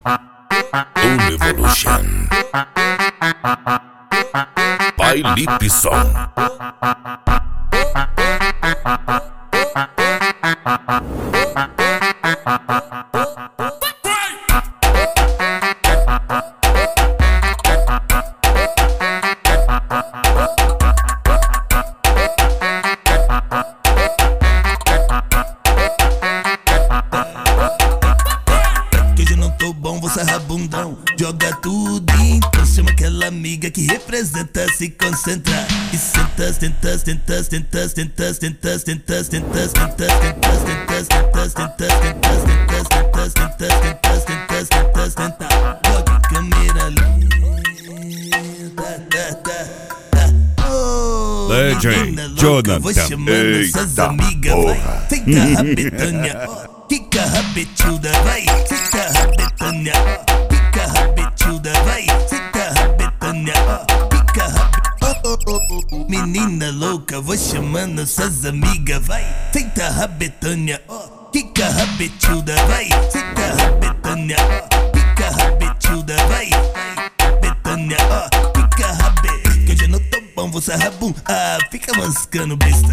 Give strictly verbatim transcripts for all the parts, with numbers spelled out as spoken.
Evolution by Lipson. Você rabundão, joga tudo, então chama aquela amiga que representa se concentrar. E senta, senta, senta, senta, senta, senta, senta, senta, senta, senta, senta, senta, senta, senta, senta, senta, senta, senta, senta. Joga câmera lenta. Legend Jonathan. Vou chamando essas amigas, vai. Senta a Betânia, fica a rabetuda, vai. Senta a Betânia, fica a rabetuda, vai. Senta a Betânia, fica a rabetuda. Menina louca, vou chamando essas amigas, vai. Senta a Betânia, fica a rabetuda, vai. Senta a Betânia, fica a rabetuda, vai. Betânia, fica a rabetuda. Que hoje eu não tô bom, você rabum, ah, fica mascando besta.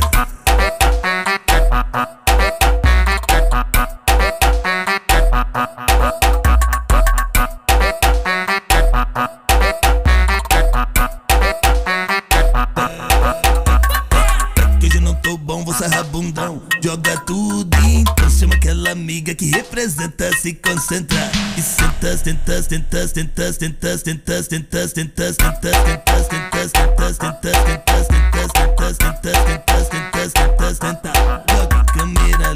Você rabundão, joga tudo, então chama aquela amiga que representa se concentrar. E senta, senta, senta, senta, senta, senta, senta, senta, senta, senta, senta, senta, senta, senta, senta, senta, senta, senta, senta. Joga câmera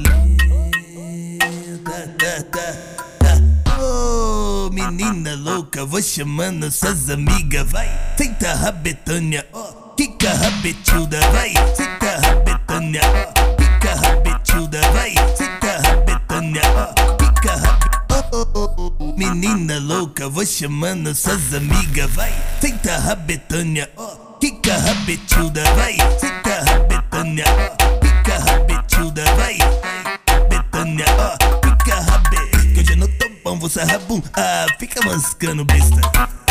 lenta. Oh, menina louca, vou chamando essas amigas, vai. Senta a Betânia, fica a rabetuda, vai. Senta a Betânia, fica a rabetuda, vai. Senta a Betânia, fica a rabetuda. Menina louca, vou chamando essas amigas, vai. Senta a Betânia, fica a rabetuda, vai. Senta a Betânia, fica a rabetuda, vai. Betânia, fica a rabetuda. Que hoje eu não tô bom, você rabum, ah, fica mascando besta.